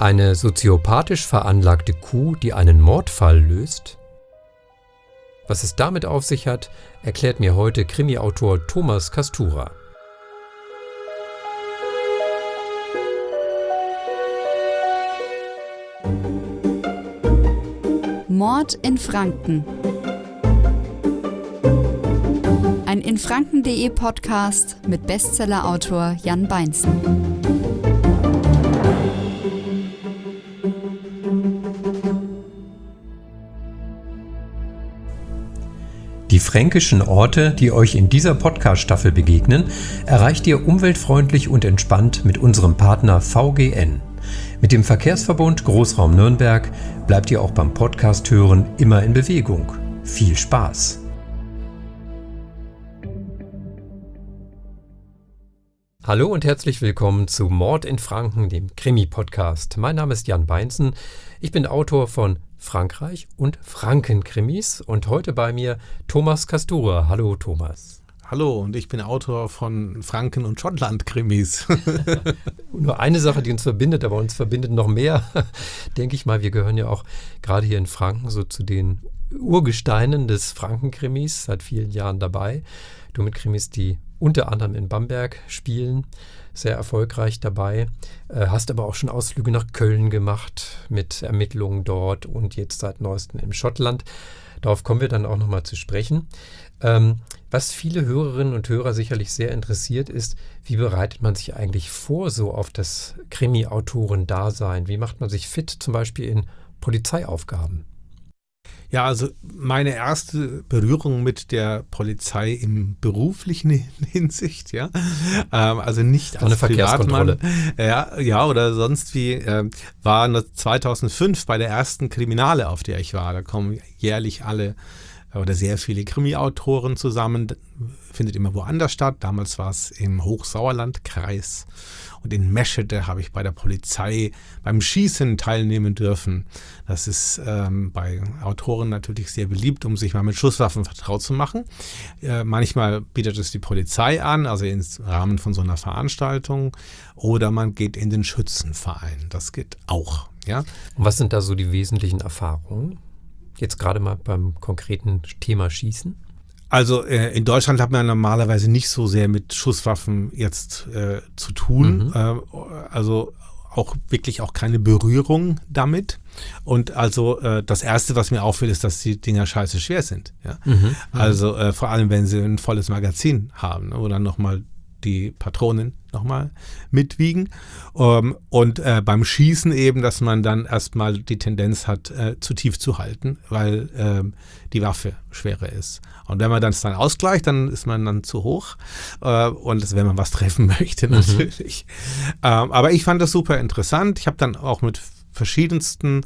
Eine soziopathisch veranlagte Kuh, die einen Mordfall löst? Was es damit auf sich hat, erklärt mir heute Krimi-Autor Thomas Kastura. Mord in Franken. Ein infranken.de Podcast mit Bestsellerautor Jan Beinzen. Die fränkischen Orte, die euch in dieser Podcast-Staffel begegnen, erreicht ihr umweltfreundlich und entspannt mit unserem Partner VGN. Mit dem Verkehrsverbund Großraum Nürnberg bleibt ihr auch beim Podcast-Hören immer in Bewegung. Viel Spaß! Hallo und herzlich willkommen zu Mord in Franken, dem Krimi-Podcast. Mein Name ist Jan Beinzen. Ich bin Autor von Frankreich und Franken-Krimis und heute bei mir Thomas Kastura. Hallo Thomas. Hallo, und ich bin Autor von Franken- und Schottland-Krimis. Nur eine Sache, die uns verbindet, aber uns verbindet noch mehr, denke ich mal. Wir gehören ja auch gerade hier in Franken so zu den Urgesteinen des Franken-Krimis, seit vielen Jahren dabei. Du mit Krimis, die unter anderem in Bamberg spielen, sehr erfolgreich dabei. Hast aber auch schon Ausflüge nach Köln gemacht mit Ermittlungen dort und jetzt seit neuestem in Schottland. Darauf kommen wir dann auch nochmal zu sprechen. Was viele Hörerinnen und Hörer sicherlich sehr interessiert ist, wie bereitet man sich eigentlich vor so auf das Krimi-Autoren-Dasein? Wie macht man sich fit zum Beispiel in Polizeiaufgaben? Ja, also meine erste Berührung mit der Polizei im beruflichen Hinsicht, ja, also nicht als Privatmann, ja, oder sonst wie, war 2005 bei der ersten Kriminale, auf der ich war. Da kommen jährlich alle oder sehr viele Krimi-Autoren zusammen, findet immer woanders statt. Damals war es im Hochsauerlandkreis. Und in Meschede habe ich bei der Polizei beim Schießen teilnehmen dürfen. Das ist bei Autoren natürlich sehr beliebt, um sich mal mit Schusswaffen vertraut zu machen. Manchmal bietet es die Polizei an, also im Rahmen von so einer Veranstaltung. Oder man geht in den Schützenverein. Das geht auch. Ja? Und was sind da so die wesentlichen Erfahrungen? Jetzt gerade mal beim konkreten Thema Schießen? Also in Deutschland hat man normalerweise nicht so sehr mit Schusswaffen jetzt zu tun, also auch wirklich auch keine Berührung damit. Und also das Erste, was mir auffällt, ist, dass die Dinger scheiße schwer sind. Ja? Also vor allem, wenn sie ein volles Magazin haben, ne, wo dann nochmal die Patronen nochmal mitwiegen. Und beim Schießen eben, dass man dann erstmal die Tendenz hat, zu tief zu halten, weil die Waffe schwerer ist. Und wenn man das dann ausgleicht, dann ist man dann zu hoch. Und das, wenn man was treffen möchte, natürlich. Aber ich fand das super interessant. Ich habe dann auch mit verschiedensten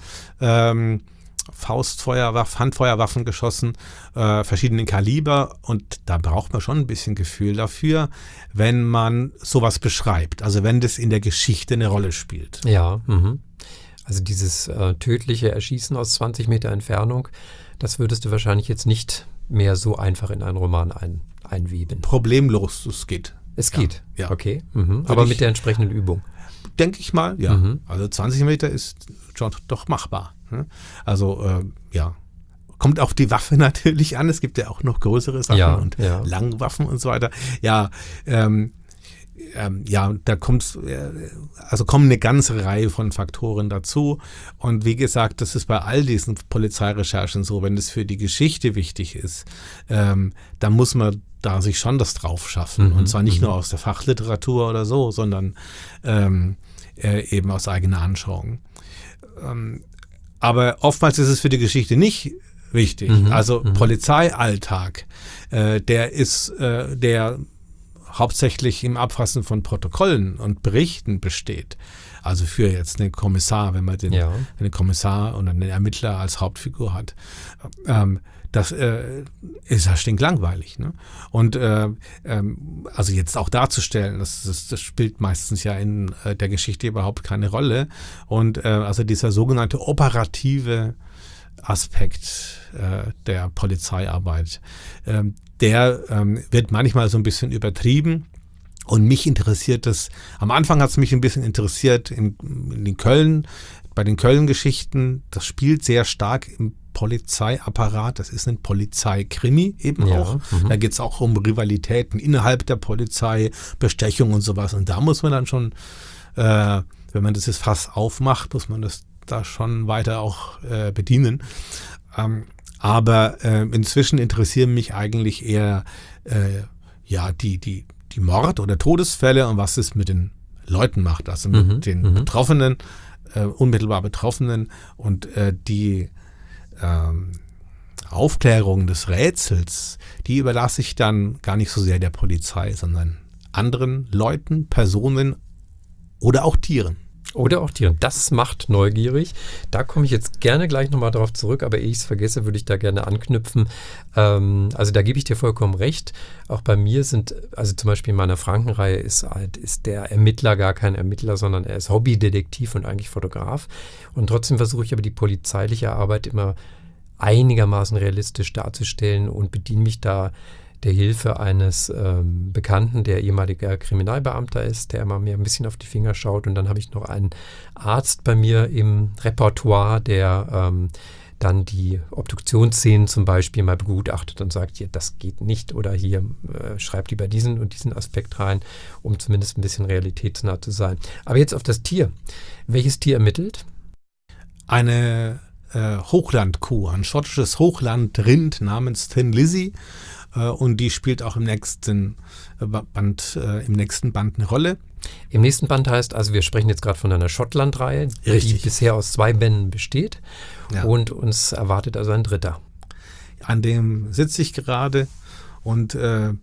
Handfeuerwaffen geschossen, verschiedenen Kaliber, und da braucht man schon ein bisschen Gefühl dafür, wenn man sowas beschreibt, also wenn das in der Geschichte eine Rolle spielt. Ja, also dieses tödliche Erschießen aus 20 Meter Entfernung, das würdest du wahrscheinlich jetzt nicht mehr so einfach in einen Roman einweben. Problemlos, es geht. Es geht, ja. Okay, aber mit der entsprechenden Übung. Denke ich mal, ja. Also 20 Meter ist schon doch machbar. Also, ja. Kommt auf die Waffe natürlich an. Es gibt ja auch noch größere Sachen und Langwaffen und so weiter. Ja, da kommen eine ganze Reihe von Faktoren dazu. Und wie gesagt, das ist bei all diesen Polizeirecherchen so, wenn es für die Geschichte wichtig ist, dann muss man da sich schon das drauf schaffen. Und zwar nicht nur aus der Fachliteratur oder so, sondern eben aus eigener Anschauung. Aber oftmals ist es für die Geschichte nicht wichtig. Also Polizeialltag, der hauptsächlich im Abfassen von Protokollen und Berichten besteht. Also für jetzt einen Kommissar, wenn man einen Kommissar oder einen Ermittler als Hauptfigur hat. Das ist ja stinklangweilig. Ne? Und also jetzt auch darzustellen, das spielt meistens ja in der Geschichte überhaupt keine Rolle. Und also dieser sogenannte operative Aspekt der Polizeiarbeit, der wird manchmal so ein bisschen übertrieben. Und mich interessiert das, am Anfang hat es mich ein bisschen interessiert in den Köln, bei den Köln-Geschichten, das spielt sehr stark im Polizeiapparat, das ist ein Polizeikrimi eben auch. Da geht es auch um Rivalitäten innerhalb der Polizei, Bestechung und sowas. Und da muss man dann schon, wenn man das Fass aufmacht, muss man das da schon weiter auch bedienen. Aber inzwischen interessieren mich eigentlich eher die Mord- oder Todesfälle und was es mit den Leuten macht, also mit den Betroffenen, unmittelbar Betroffenen und die Aufklärung des Rätsels, die überlasse ich dann gar nicht so sehr der Polizei, sondern anderen Leuten, Personen oder auch Tieren. Oder auch Tieren. Das macht neugierig. Da komme ich jetzt gerne gleich nochmal drauf zurück, aber ehe ich es vergesse, würde ich da gerne anknüpfen. Also da gebe ich dir vollkommen recht. Auch bei mir also zum Beispiel in meiner Frankenreihe ist der Ermittler gar kein Ermittler, sondern er ist Hobbydetektiv und eigentlich Fotograf. Und trotzdem versuche ich aber die polizeiliche Arbeit immer einigermaßen realistisch darzustellen und bediene mich da der Hilfe eines Bekannten, der ehemaliger Kriminalbeamter ist, der immer mir ein bisschen auf die Finger schaut. Und dann habe ich noch einen Arzt bei mir im Repertoire, der dann die Obduktionsszenen zum Beispiel mal begutachtet und sagt, hier, das geht nicht oder hier schreibt lieber diesen und diesen Aspekt rein, um zumindest ein bisschen realitätsnah zu sein. Aber jetzt auf das Tier. Welches Tier ermittelt? Eine Hochlandkuh, ein schottisches Hochlandrind namens Thin Lizzy. Und die spielt auch im nächsten Band eine Rolle. Im nächsten Band heißt, also wir sprechen jetzt gerade von einer Schottland-Reihe, die bisher aus 2 Bänden besteht. Ja. Und uns erwartet also ein 3. An dem sitze ich gerade. Und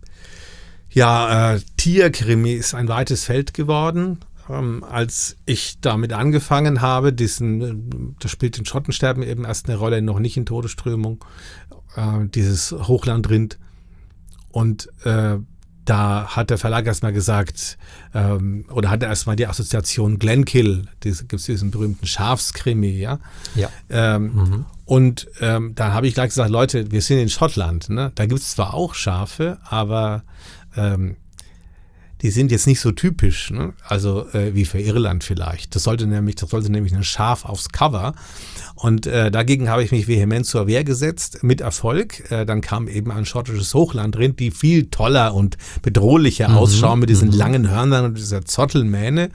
Tierkrimi ist ein weites Feld geworden. Als ich damit angefangen habe, das spielt in Schottensterben eben erst eine Rolle, noch nicht in Todesströmung, dieses Hochlandrind. Und da hat der Verlag erstmal gesagt, oder hat er erstmal die Assoziation Glenkill, gibt es diesen berühmten Schafskrimi, ja? Ja. Und dann habe ich gleich gesagt, Leute, wir sind in Schottland, ne? Da gibt es zwar auch Schafe, aber die sind jetzt nicht so typisch, ne? Also wie für Irland vielleicht. Das sollte nämlich ein Schaf aufs Cover. Und dagegen habe ich mich vehement zur Wehr gesetzt, mit Erfolg. Dann kam eben ein schottisches Hochlandrind, die viel toller und bedrohlicher ausschauen mit diesen langen Hörnern und dieser Zottelmähne.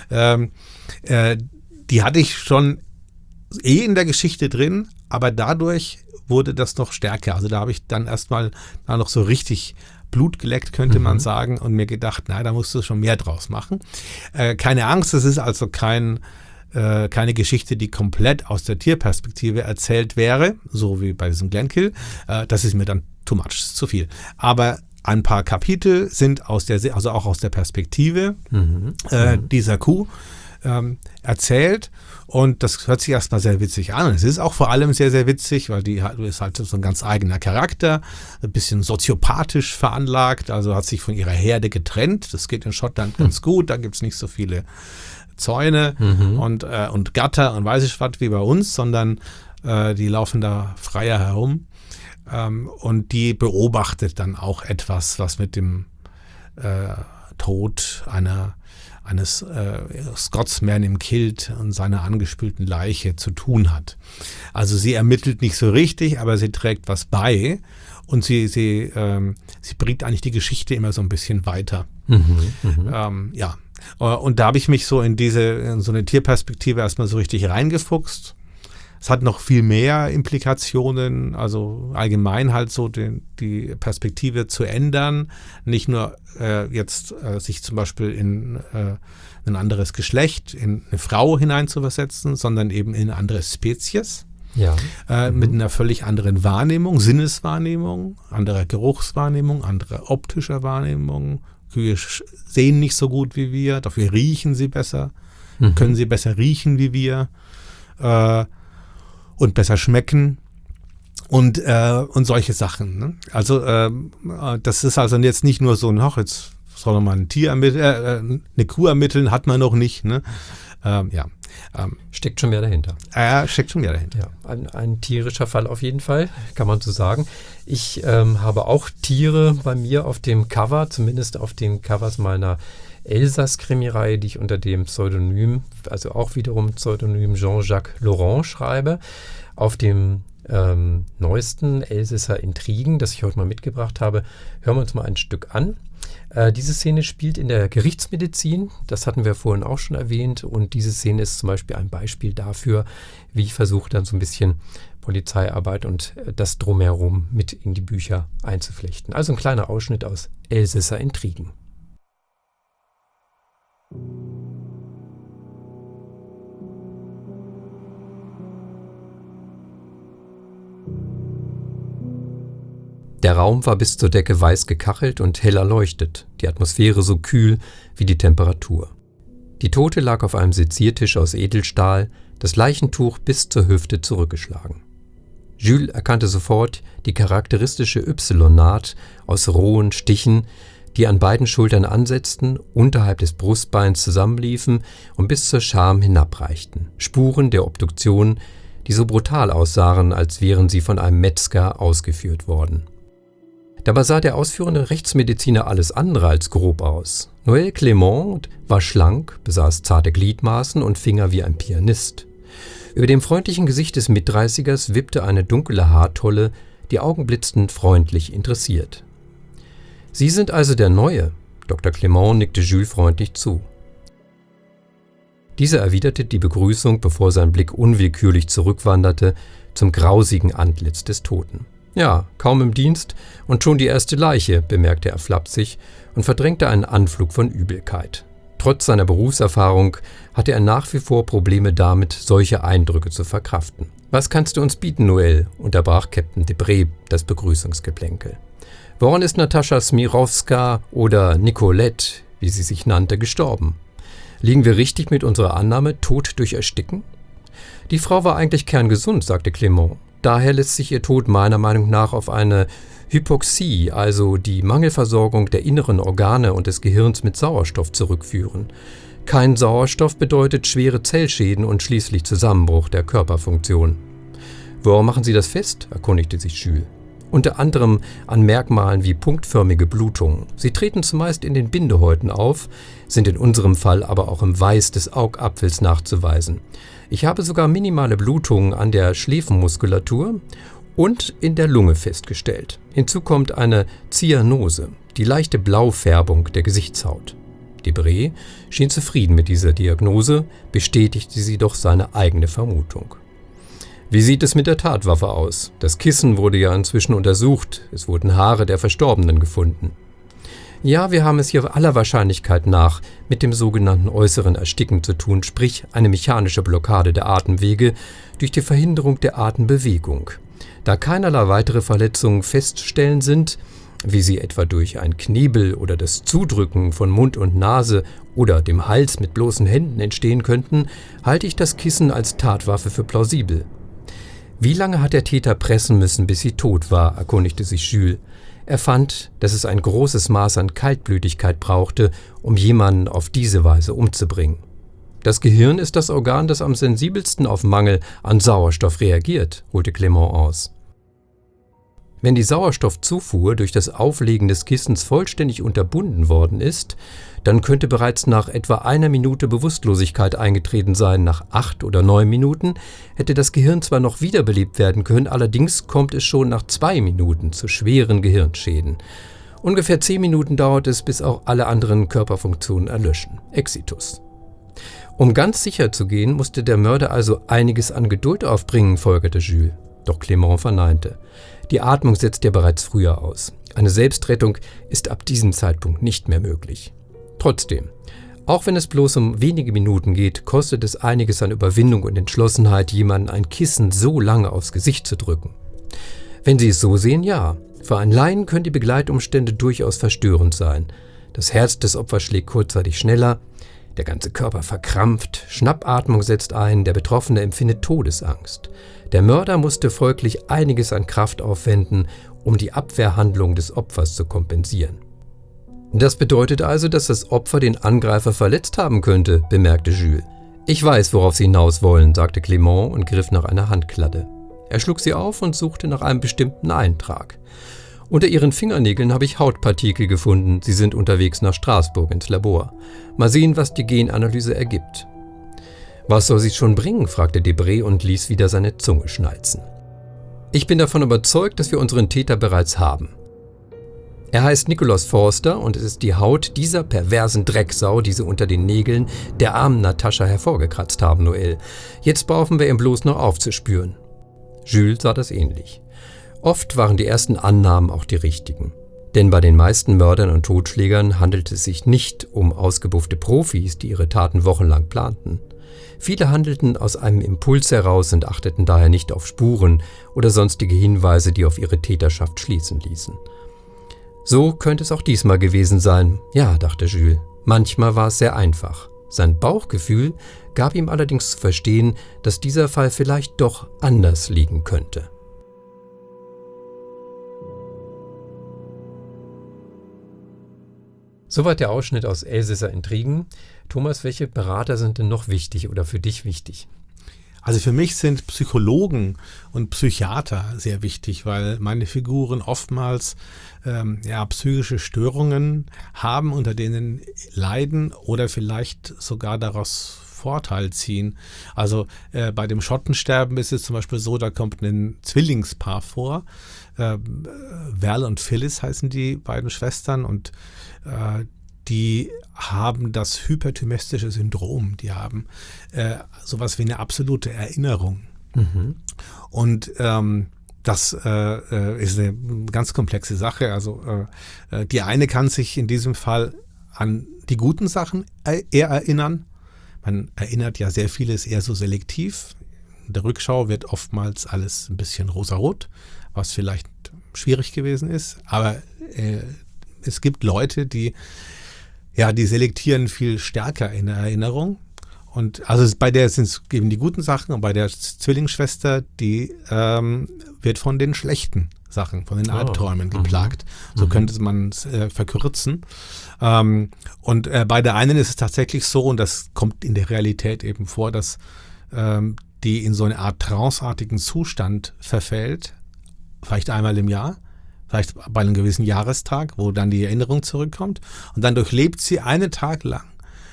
Die hatte ich schon in der Geschichte drin, aber dadurch wurde das noch stärker. Also da habe ich dann erstmal noch so richtig Blut geleckt, könnte man sagen, und mir gedacht, na, da musst du schon mehr draus machen. Keine Angst, es ist also keine Geschichte, die komplett aus der Tierperspektive erzählt wäre, so wie bei diesem Glenkill. Das ist mir dann too much, zu viel. Aber ein paar Kapitel sind auch aus der Perspektive dieser Kuh erzählt. Und das hört sich erstmal sehr witzig an. Es ist auch vor allem sehr, sehr witzig, weil die ist halt so ein ganz eigener Charakter, ein bisschen soziopathisch veranlagt, also hat sich von ihrer Herde getrennt. Das geht in Schottland ganz gut, da gibt es nicht so viele Zäune und Gatter und weiß ich was wie bei uns, sondern die laufen da freier herum. Und die beobachtet dann auch etwas, was mit dem Tod eines Scotsman im Kilt und seiner angespülten Leiche zu tun hat. Also sie ermittelt nicht so richtig, aber sie trägt was bei und sie bringt eigentlich die Geschichte immer so ein bisschen weiter. Und da habe ich mich so in so eine Tierperspektive erstmal so richtig reingefuchst. Es hat noch viel mehr Implikationen, also allgemein halt so die Perspektive zu ändern, nicht nur jetzt sich zum Beispiel in ein anderes Geschlecht, in eine Frau hineinzuversetzen, sondern eben in eine andere Spezies. Ja. Mit einer völlig anderen Wahrnehmung, Sinneswahrnehmung, anderer Geruchswahrnehmung, anderer optischer Wahrnehmung. Kühe sehen nicht so gut wie wir, dafür riechen sie besser, können sie besser riechen wie wir. Und besser schmecken und solche Sachen. Ne? Also das ist also jetzt nicht nur so, jetzt soll man ein Tier eine Kuh ermitteln, hat man noch nicht. Ne? Steckt schon mehr dahinter. Steckt schon mehr dahinter. Ja, ein tierischer Fall auf jeden Fall, kann man so sagen. Ich habe auch Tiere bei mir auf dem Cover, zumindest auf den Covers meiner Elsass-Krimireihe, die ich unter dem Pseudonym, also auch wiederum Pseudonym Jean-Jacques Laurent schreibe. Auf dem neuesten Elsässer Intrigen, das ich heute mal mitgebracht habe, hören wir uns mal ein Stück an. Diese Szene spielt in der Gerichtsmedizin, das hatten wir vorhin auch schon erwähnt, und diese Szene ist zum Beispiel ein Beispiel dafür, wie ich versuche, dann so ein bisschen Polizeiarbeit und das Drumherum mit in die Bücher einzuflechten. Also ein kleiner Ausschnitt aus Elsässer Intrigen. Der Raum war bis zur Decke weiß gekachelt und hell erleuchtet, die Atmosphäre so kühl wie die Temperatur. Die Tote lag auf einem Seziertisch aus Edelstahl, das Leichentuch bis zur Hüfte zurückgeschlagen. Jules erkannte sofort die charakteristische Y-Naht aus rohen Stichen, die an beiden Schultern ansetzten, unterhalb des Brustbeins zusammenliefen und bis zur Scham hinabreichten. Spuren der Obduktion, die so brutal aussahen, als wären sie von einem Metzger ausgeführt worden. Dabei sah der ausführende Rechtsmediziner alles andere als grob aus. Noël Clément war schlank, besaß zarte Gliedmaßen und Finger wie ein Pianist. Über dem freundlichen Gesicht des Mitdreißigers wippte eine dunkle Haartolle, die Augen blitzten freundlich interessiert. »Sie sind also der Neue?« Dr. Clément nickte Jules freundlich zu. Dieser erwiderte die Begrüßung, bevor sein Blick unwillkürlich zurückwanderte zum grausigen Antlitz des Toten. »Ja, kaum im Dienst und schon die erste Leiche«, bemerkte er flapsig und verdrängte einen Anflug von Übelkeit. Trotz seiner Berufserfahrung hatte er nach wie vor Probleme damit, solche Eindrücke zu verkraften. »Was kannst du uns bieten, Noël?« unterbrach Captain Debré das Begrüßungsgeplänkel. »Woran ist Natascha Smirowska oder Nicolette, wie sie sich nannte, gestorben? Liegen wir richtig mit unserer Annahme, tot durch Ersticken?« »Die Frau war eigentlich kerngesund«, sagte Clément. »Daher lässt sich ihr Tod meiner Meinung nach auf eine Hypoxie, also die Mangelversorgung der inneren Organe und des Gehirns mit Sauerstoff zurückführen. Kein Sauerstoff bedeutet schwere Zellschäden und schließlich Zusammenbruch der Körperfunktion.« »Woran machen Sie das fest?« erkundigte sich Jules. »Unter anderem an Merkmalen wie punktförmige Blutungen. Sie treten zumeist in den Bindehäuten auf, sind in unserem Fall aber auch im Weiß des Augapfels nachzuweisen. Ich habe sogar minimale Blutungen an der Schläfenmuskulatur und in der Lunge festgestellt. Hinzu kommt eine Zyanose, die leichte Blaufärbung der Gesichtshaut.« Debré schien zufrieden mit dieser Diagnose, bestätigte sie doch seine eigene Vermutung. »Wie sieht es mit der Tatwaffe aus? Das Kissen wurde ja inzwischen untersucht. Es wurden Haare der Verstorbenen gefunden.« »Ja, wir haben es hier aller Wahrscheinlichkeit nach mit dem sogenannten äußeren Ersticken zu tun, sprich eine mechanische Blockade der Atemwege durch die Verhinderung der Atembewegung. Da keinerlei weitere Verletzungen festzustellen sind, wie sie etwa durch ein Knebel oder das Zudrücken von Mund und Nase oder dem Hals mit bloßen Händen entstehen könnten, halte ich das Kissen als Tatwaffe für plausibel.« »Wie lange hat der Täter pressen müssen, bis sie tot war?« erkundigte sich Jules. Er fand, dass es ein großes Maß an Kaltblütigkeit brauchte, um jemanden auf diese Weise umzubringen. »Das Gehirn ist das Organ, das am sensibelsten auf Mangel an Sauerstoff reagiert«, holte Clément aus. »Wenn die Sauerstoffzufuhr durch das Auflegen des Kissens vollständig unterbunden worden ist, dann könnte bereits nach etwa 1 Minute Bewusstlosigkeit eingetreten sein. Nach 8 oder 9 Minuten hätte das Gehirn zwar noch wiederbelebt werden können, allerdings kommt es schon nach 2 Minuten zu schweren Gehirnschäden. Ungefähr 10 Minuten dauert es, bis auch alle anderen Körperfunktionen erlöschen. Exitus. Um ganz sicher zu gehen, musste der Mörder also einiges an Geduld aufbringen«, folgerte Jules. Doch Clément verneinte. »Die Atmung setzt ja bereits früher aus. Eine Selbstrettung ist ab diesem Zeitpunkt nicht mehr möglich. Trotzdem, auch wenn es bloß um wenige Minuten geht, kostet es einiges an Überwindung und Entschlossenheit, jemanden ein Kissen so lange aufs Gesicht zu drücken. Wenn Sie es so sehen, ja. Für einen Laien können die Begleitumstände durchaus verstörend sein. Das Herz des Opfers schlägt kurzzeitig schneller, der ganze Körper verkrampft, Schnappatmung setzt ein, der Betroffene empfindet Todesangst. Der Mörder musste folglich einiges an Kraft aufwenden, um die Abwehrhandlung des Opfers zu kompensieren.« »Das bedeutet also, dass das Opfer den Angreifer verletzt haben könnte«, bemerkte Jules. »Ich weiß, worauf Sie hinaus wollen«, sagte Clement und griff nach einer Handkladde. Er schlug sie auf und suchte nach einem bestimmten Eintrag. »Unter Ihren Fingernägeln habe ich Hautpartikel gefunden. Sie sind unterwegs nach Straßburg ins Labor. Mal sehen, was die Genanalyse ergibt.« »Was soll sie schon bringen?« fragte Debré und ließ wieder seine Zunge schnalzen. »Ich bin davon überzeugt, dass wir unseren Täter bereits haben. Er heißt Nicholas Forster und es ist die Haut dieser perversen Drecksau, die sie unter den Nägeln der armen Natascha hervorgekratzt haben, Noël. Jetzt brauchen wir ihn bloß noch aufzuspüren.« Jules sah das ähnlich. Oft waren die ersten Annahmen auch die richtigen. Denn bei den meisten Mördern und Totschlägern handelt es sich nicht um ausgebuffte Profis, die ihre Taten wochenlang planten. Viele handelten aus einem Impuls heraus und achteten daher nicht auf Spuren oder sonstige Hinweise, die auf ihre Täterschaft schließen ließen. So könnte es auch diesmal gewesen sein. Ja, dachte Jules, manchmal war es sehr einfach. Sein Bauchgefühl gab ihm allerdings zu verstehen, dass dieser Fall vielleicht doch anders liegen könnte. Soweit der Ausschnitt aus Elsässer Intrigen. Thomas, welche Berater sind denn noch wichtig oder für dich wichtig? Also für mich sind Psychologen und Psychiater sehr wichtig, weil meine Figuren oftmals psychische Störungen haben, unter denen leiden oder vielleicht sogar daraus Vorteil ziehen. Also bei dem Schottensterben ist es zum Beispiel so, da kommt ein Zwillingspaar vor. Val und Phyllis heißen die beiden Schwestern und die haben das hyperthymästische Syndrom. Die haben sowas wie eine absolute Erinnerung. Mhm. Und das ist eine ganz komplexe Sache. Also die eine kann sich in diesem Fall an die guten Sachen eher erinnern. Man erinnert ja sehr vieles eher so selektiv. In der Rückschau wird oftmals alles ein bisschen rosarot, was vielleicht schwierig gewesen ist. Aber es gibt Leute, die selektieren viel stärker in der Erinnerung. Und also bei der sind es eben die guten Sachen und bei der Zwillingsschwester, die wird von den schlechten Sachen, von den Albträumen geplagt. So könnte man es verkürzen. Und bei der einen ist es tatsächlich so, und das kommt in der Realität eben vor, dass die in so eine Art tranceartigen Zustand verfällt, vielleicht einmal im Jahr, vielleicht bei einem gewissen Jahrestag, wo dann die Erinnerung zurückkommt. Und dann durchlebt sie einen Tag lang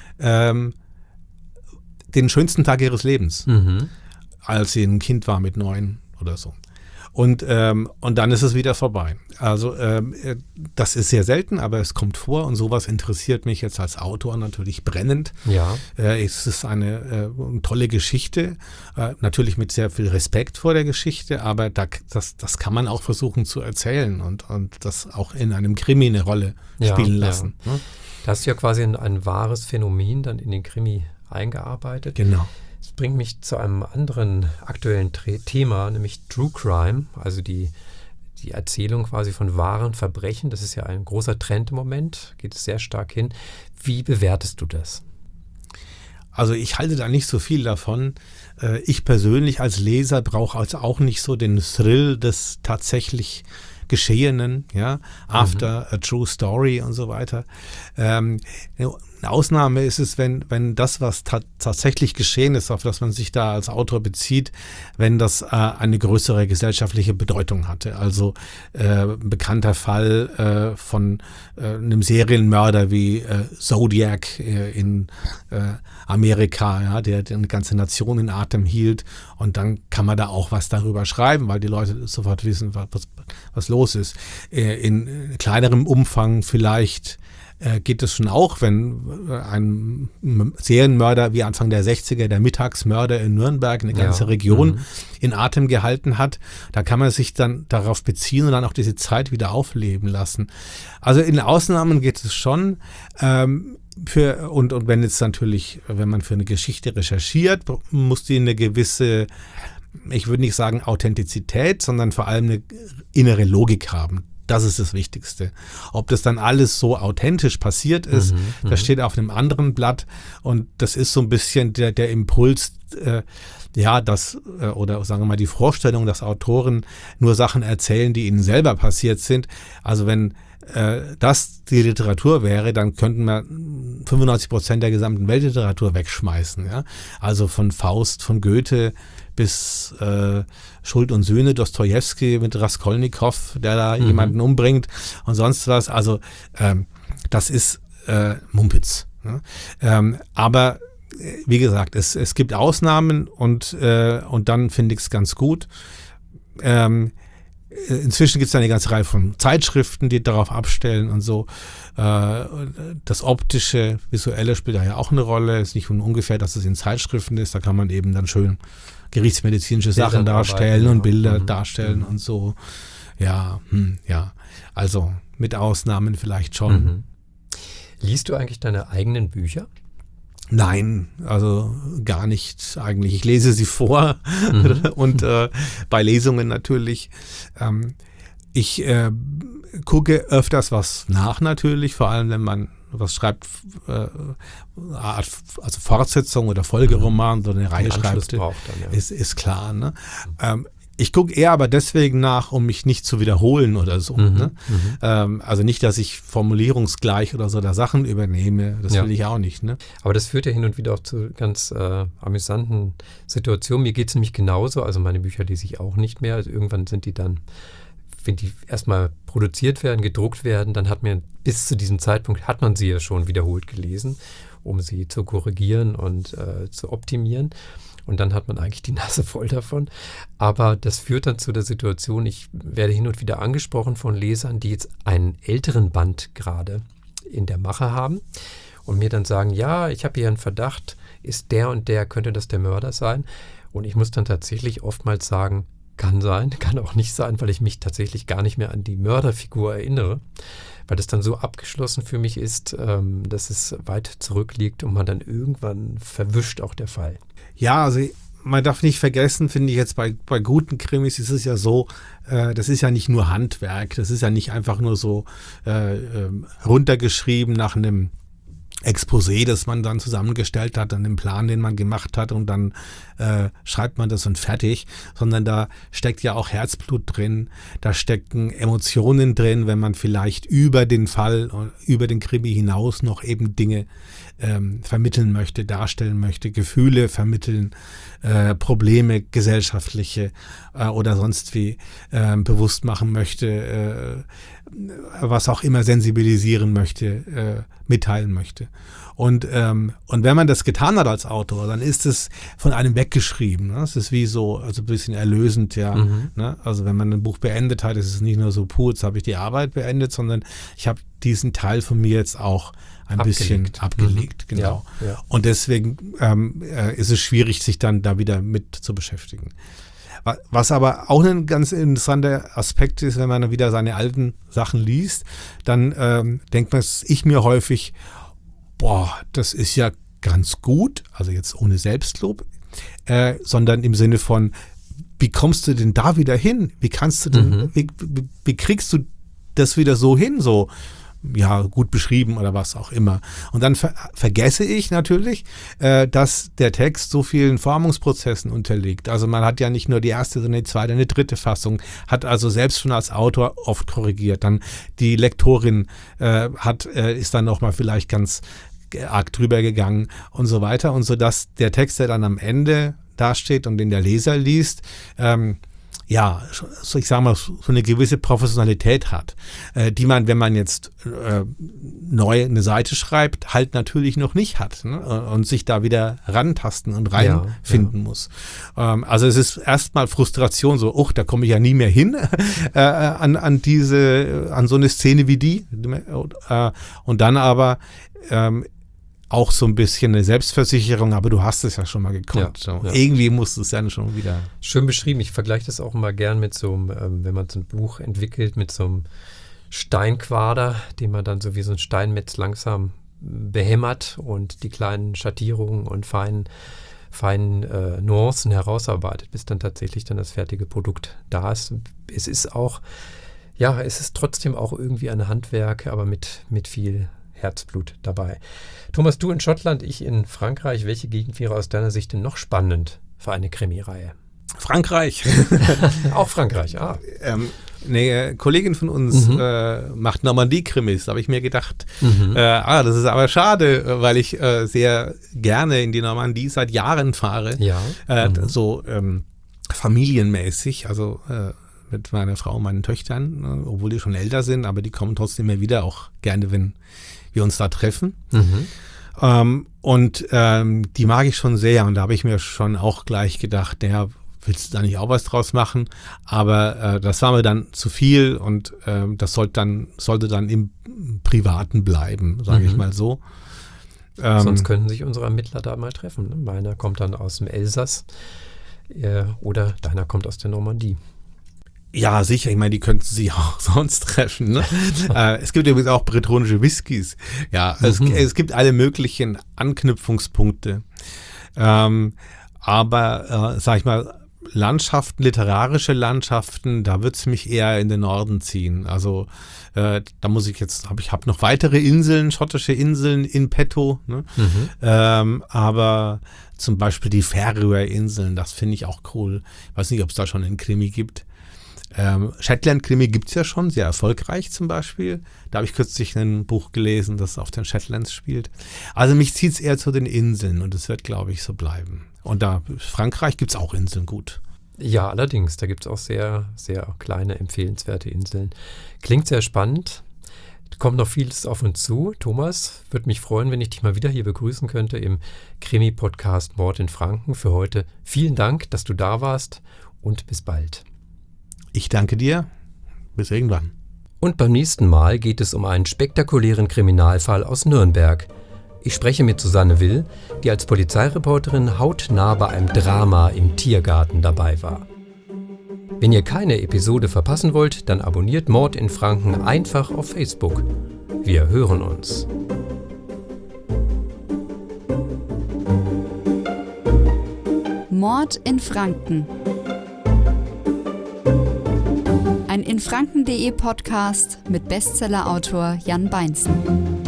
den schönsten Tag ihres Lebens, als sie ein Kind war mit 9 oder so. Und dann ist es wieder vorbei. Also das ist sehr selten, aber es kommt vor und sowas interessiert mich jetzt als Autor natürlich brennend. Ja. Es ist eine tolle Geschichte, natürlich mit sehr viel Respekt vor der Geschichte, aber das kann man auch versuchen zu erzählen und das auch in einem Krimi eine Rolle spielen lassen. Ja. Da hast du ja quasi ein wahres Phänomen dann in den Krimi eingearbeitet. Genau. Das bringt mich zu einem anderen aktuellen Thema, nämlich True Crime, also die Erzählung quasi von wahren Verbrechen. Das ist ja ein großer Trend im Moment, geht es sehr stark hin. Wie bewertest du das? Also ich halte da nicht so viel davon. Ich persönlich als Leser brauche also auch nicht so den Thrill des tatsächlich Geschehenen, ja, after a true story und so weiter. Eine Ausnahme ist es, wenn das, was tatsächlich geschehen ist, auf das man sich da als Autor bezieht, wenn das eine größere gesellschaftliche Bedeutung hatte. Also ein bekannter Fall von einem Serienmörder wie Zodiac in Amerika, ja, der eine ganze Nation in Atem hielt. Und dann kann man da auch was darüber schreiben, weil die Leute sofort wissen, was los ist. In kleinerem Umfang vielleicht geht es schon auch, wenn ein Serienmörder wie Anfang der 60er, der Mittagsmörder in Nürnberg, eine ganze Region in Atem gehalten hat. Da kann man sich dann darauf beziehen und dann auch diese Zeit wieder aufleben lassen. Also in Ausnahmen geht es schon. Und wenn jetzt natürlich, wenn man für eine Geschichte recherchiert, muss die eine gewisse, ich würde nicht sagen Authentizität, sondern vor allem eine innere Logik haben. Das ist das Wichtigste. Ob das dann alles so authentisch passiert ist, das steht auf einem anderen Blatt. Und das ist so ein bisschen der Impuls, oder sagen wir mal die Vorstellung, dass Autoren nur Sachen erzählen, die ihnen selber passiert sind. Also wenn das die Literatur wäre, dann könnten wir 95% der gesamten Weltliteratur wegschmeißen. Ja? Also von Faust, von Goethe bis Schuld und Sühne, Dostojewski mit Raskolnikow, der da jemanden umbringt und sonst was. Also das ist Mumpitz. Ne? Aber wie gesagt, es gibt Ausnahmen und dann finde ich es ganz gut. Inzwischen gibt es eine ganze Reihe von Zeitschriften, die darauf abstellen und so. Das optische, visuelle spielt da ja auch eine Rolle. Es ist nicht ungefähr, dass es in Zeitschriften ist. Da kann man eben dann schön gerichtsmedizinische Sachen darstellen und Bilder darstellen und so. Ja, also mit Ausnahmen vielleicht schon. Liest du eigentlich deine eigenen Bücher? Nein, also gar nicht eigentlich. Ich lese sie vor und bei Lesungen natürlich. Ich gucke öfters was nach natürlich, vor allem wenn man was schreibt, also Fortsetzung oder Folgeroman, so eine Reihe schreibt, ist klar. Ne? Ich gucke eher aber deswegen nach, um mich nicht zu wiederholen oder so. Ne? Also nicht, dass ich formulierungsgleich oder so da Sachen übernehme. Das will ich auch nicht. Ne? Aber das führt ja hin und wieder auch zu ganz amüsanten Situationen. Mir geht es nämlich genauso. Also meine Bücher lese ich auch nicht mehr. Also irgendwann sind die dann, wenn die erstmal produziert werden, gedruckt werden, dann hat man bis zu diesem Zeitpunkt, hat man sie ja schon wiederholt gelesen, um sie zu korrigieren und zu optimieren. Und dann hat man eigentlich die Nase voll davon. Aber das führt dann zu der Situation, ich werde hin und wieder angesprochen von Lesern, die jetzt einen älteren Band gerade in der Mache haben und mir dann sagen, ja, ich habe hier einen Verdacht, ist der und der, könnte das der Mörder sein? Und ich muss dann tatsächlich oftmals sagen, kann sein, kann auch nicht sein, weil ich mich tatsächlich gar nicht mehr an die Mörderfigur erinnere, weil das dann so abgeschlossen für mich ist, dass es weit zurückliegt und man dann irgendwann verwischt auch der Fall. Ja, also man darf nicht vergessen, finde ich jetzt bei guten Krimis ist es ja so, das ist ja nicht nur Handwerk, das ist ja nicht einfach nur so runtergeschrieben nach einem Exposé, das man dann zusammengestellt hat, an dem Plan, den man gemacht hat und dann schreibt man das und fertig, sondern da steckt ja auch Herzblut drin, da stecken Emotionen drin, wenn man vielleicht über den Fall, über den Krimi hinaus noch eben Dinge vermitteln möchte, darstellen möchte, Gefühle vermitteln, Probleme, gesellschaftliche oder sonst wie bewusst machen möchte, was auch immer sensibilisieren möchte, mitteilen möchte. Und wenn man das getan hat als Autor, dann ist es von einem weggeschrieben. Ne? Es ist wie so, also ein bisschen erlösend, ja. Ne? Also wenn man ein Buch beendet hat, ist es nicht nur so, jetzt habe ich die Arbeit beendet, sondern ich habe diesen Teil von mir jetzt auch ein bisschen abgelegt. Genau. Ja. Und deswegen ist es schwierig, sich dann da wieder mit zu beschäftigen. Was aber auch ein ganz interessanter Aspekt ist, wenn man dann wieder seine alten Sachen liest, dann denkt ich mir häufig, das ist ja ganz gut, also jetzt ohne Selbstlob, sondern im Sinne von, wie kommst du denn da wieder hin? Wie kannst du denn, wie kriegst du das wieder so hin, so ja, gut beschrieben oder was auch immer. Und dann vergesse ich natürlich, dass der Text so vielen Formungsprozessen unterliegt. Also man hat ja nicht nur die erste, sondern die zweite, eine dritte Fassung, hat also selbst schon als Autor oft korrigiert. Dann die Lektorin ist dann nochmal vielleicht ganz arg drüber gegangen und so weiter. Und so, dass der Text, der dann am Ende dasteht und den der Leser liest, so ich sage mal, so eine gewisse Professionalität hat, die man, wenn man jetzt neu eine Seite schreibt, halt natürlich noch nicht hat, ne? Und sich da wieder rantasten und reinfinden muss. Also es ist erstmal Frustration, so, da komme ich ja nie mehr hin an so eine Szene wie die. Und dann aber auch so ein bisschen eine Selbstversicherung, aber du hast es ja schon mal gekonnt. Ja, ja. Irgendwie musst du es dann schon wieder. Schön beschrieben. Ich vergleiche das auch immer gern mit so einem, wenn man so ein Buch entwickelt, mit so einem Steinquader, den man dann so wie so ein Steinmetz langsam behämmert und die kleinen Schattierungen und feinen Nuancen herausarbeitet, bis dann tatsächlich dann das fertige Produkt da ist. Es ist trotzdem auch irgendwie ein Handwerk, aber mit viel Herzblut dabei. Thomas, du in Schottland, ich in Frankreich. Welche Gegend wäre aus deiner Sicht denn noch spannend für eine Krimireihe? Frankreich. Auch Frankreich, Eine Kollegin von uns macht Normandie-Krimis. Da habe ich mir gedacht, das ist aber schade, weil ich sehr gerne in die Normandie seit Jahren fahre. Ja. So familienmäßig, also mit meiner Frau und meinen Töchtern, obwohl die schon älter sind, aber die kommen trotzdem immer wieder, auch gerne, wenn wir uns da treffen. Die mag ich schon sehr, und da habe ich mir schon auch gleich gedacht, willst du da nicht auch was draus machen? Aber das war mir dann zu viel, und das sollte dann im Privaten bleiben, sage ich mal so. Sonst könnten sich unsere Ermittler da mal treffen. Ne? Meiner kommt dann aus dem Elsass oder deiner kommt aus der Normandie. Ja, sicher. Ich meine, die könnten sich auch sonst treffen. Ne? Es gibt übrigens auch bretonische Whiskys. Ja, es gibt alle möglichen Anknüpfungspunkte. Aber, sag ich mal, literarische Landschaften, da wird es mich eher in den Norden ziehen. Also da muss ich jetzt, ich habe noch weitere Inseln, schottische Inseln in petto. Ne? Aber zum Beispiel die Färöerinseln, das finde ich auch cool. Ich weiß nicht, ob es da schon einen Krimi gibt. Shetland-Krimi gibt es ja schon, sehr erfolgreich zum Beispiel. Da habe ich kürzlich ein Buch gelesen, das auf den Shetlands spielt. Also mich zieht es eher zu den Inseln, und es wird, glaube ich, so bleiben. Und da Frankreich gibt es auch Inseln gut. Ja, allerdings, da gibt es auch sehr, sehr kleine, empfehlenswerte Inseln. Klingt sehr spannend. Kommt noch vieles auf uns zu. Thomas, würde mich freuen, wenn ich dich mal wieder hier begrüßen könnte im Krimi-Podcast Mord in Franken. Für heute vielen Dank, dass du da warst, und bis bald. Ich danke dir. Bis irgendwann. Und beim nächsten Mal geht es um einen spektakulären Kriminalfall aus Nürnberg. Ich spreche mit Susanne Will, die als Polizeireporterin hautnah bei einem Drama im Tiergarten dabei war. Wenn ihr keine Episode verpassen wollt, dann abonniert Mord in Franken einfach auf Facebook. Wir hören uns. Mord in Franken. Ein infranken.de Podcast mit Bestsellerautor Jan Beinzen.